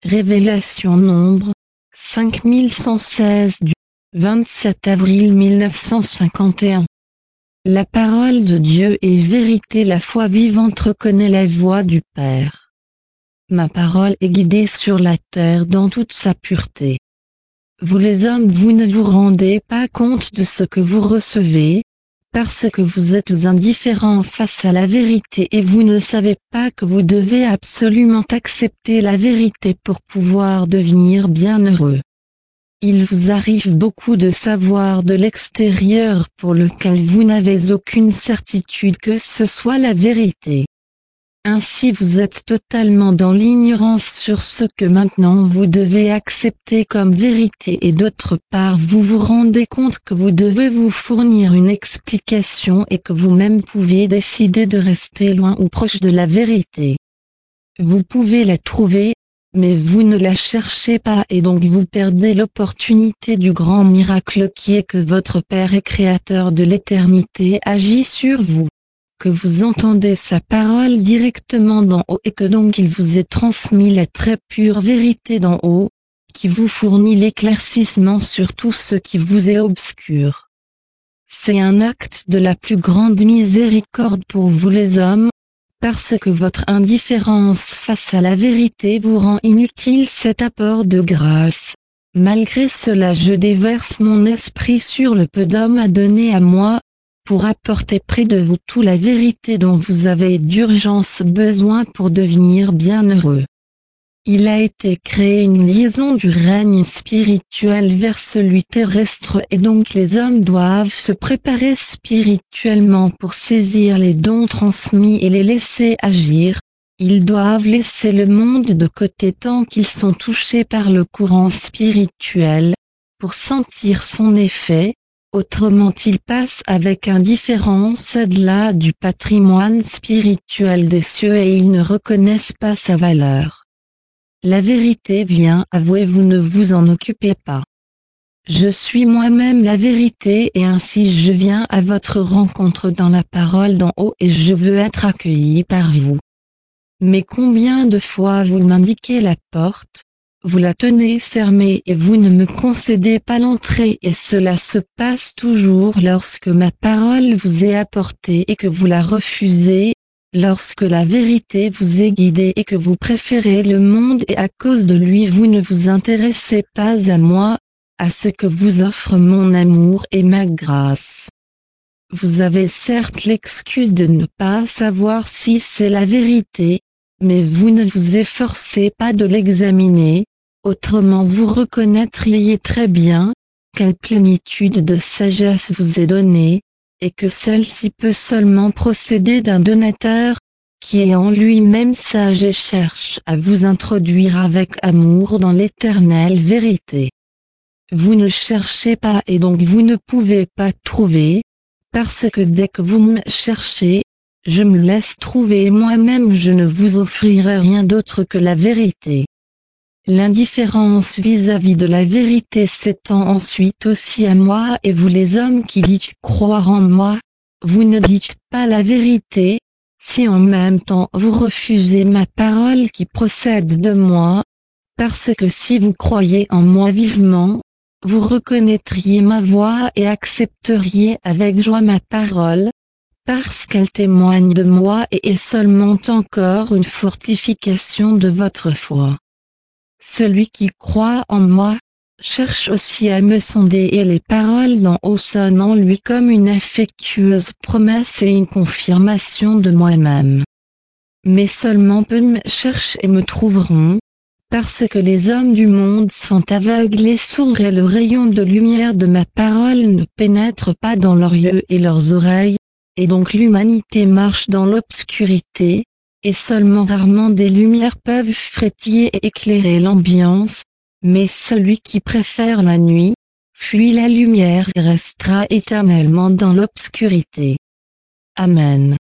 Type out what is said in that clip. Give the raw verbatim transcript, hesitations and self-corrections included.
Révélation nombre cinq mille cent seize du vingt-sept avril mille neuf cent cinquante et un. La parole de Dieu est vérité, la foi vivante reconnaît la voix du Père. Ma parole est guidée sur la terre dans toute sa pureté. Vous les hommes, vous ne vous rendez pas compte de ce que vous recevez, parce que vous êtes indifférents face à la vérité et vous ne savez pas que vous devez absolument accepter la vérité pour pouvoir devenir bienheureux. Il vous arrive beaucoup de savoir de l'extérieur pour lequel vous n'avez aucune certitude que ce soit la vérité. Ainsi vous êtes totalement dans l'ignorance sur ce que maintenant vous devez accepter comme vérité et d'autre part vous vous rendez compte que vous devez vous fournir une explication et que vous-même pouvez décider de rester loin ou proche de la vérité. Vous pouvez la trouver, mais vous ne la cherchez pas et donc vous perdez l'opportunité du grand miracle qui est que votre Père et Créateur de l'éternité agit sur vous. Que vous entendez sa parole directement d'en haut et que donc il vous est transmis la très pure vérité d'en haut, qui vous fournit l'éclaircissement sur tout ce qui vous est obscur. C'est un acte de la plus grande miséricorde pour vous les hommes, parce que votre indifférence face à la vérité vous rend inutile cet apport de grâce. Malgré cela je déverse mon esprit sur le peu d'hommes à donner à moi, pour apporter près de vous toute la vérité dont vous avez d'urgence besoin pour devenir bienheureux. Il a été créé une liaison du règne spirituel vers celui terrestre et donc les hommes doivent se préparer spirituellement pour saisir les dons transmis et les laisser agir. Ils doivent laisser le monde de côté tant qu'ils sont touchés par le courant spirituel, pour sentir son effet. Autrement ils passent avec indifférence au-delà du patrimoine spirituel des cieux et ils ne reconnaissent pas sa valeur. La vérité vient à vous et vous ne vous en occupez pas. Je suis moi-même la vérité et ainsi je viens à votre rencontre dans la parole d'en haut et je veux être accueilli par vous. Mais combien de fois vous m'indiquez la porte, vous la tenez fermée et vous ne me concédez pas l'entrée et cela se passe toujours lorsque ma parole vous est apportée et que vous la refusez, lorsque la vérité vous est guidée et que vous préférez le monde et à cause de lui vous ne vous intéressez pas à moi, à ce que vous offre mon amour et ma grâce. Vous avez certes l'excuse de ne pas savoir si c'est la vérité, mais vous ne vous efforcez pas de l'examiner. Autrement vous reconnaîtriez très bien, quelle plénitude de sagesse vous est donnée, et que celle-ci peut seulement procéder d'un donateur, qui est en lui-même sage et cherche à vous introduire avec amour dans l'éternelle vérité. Vous ne cherchez pas et donc vous ne pouvez pas trouver, parce que dès que vous me cherchez, je me laisse trouver et moi-même je ne vous offrirai rien d'autre que la vérité. L'indifférence vis-à-vis de la vérité s'étend ensuite aussi à moi et vous les hommes qui dites croire en moi, vous ne dites pas la vérité, si en même temps vous refusez ma parole qui procède de moi, parce que si vous croyez en moi vivement, vous reconnaîtriez ma voix et accepteriez avec joie ma parole, parce qu'elle témoigne de moi et est seulement encore une fortification de votre foi. Celui qui croit en moi, cherche aussi à me sonder et les paroles d'en haut sonnent en lui comme une affectueuse promesse et une confirmation de moi-même. Mais seulement peu me cherchent et me trouveront, parce que les hommes du monde sont aveugles et sourds et le rayon de lumière de ma parole ne pénètre pas dans leurs yeux et leurs oreilles, et donc l'humanité marche dans l'obscurité. Et seulement rarement des lumières peuvent frétiller et éclairer l'ambiance, mais celui qui préfère la nuit, fuit la lumière et restera éternellement dans l'obscurité. Amen.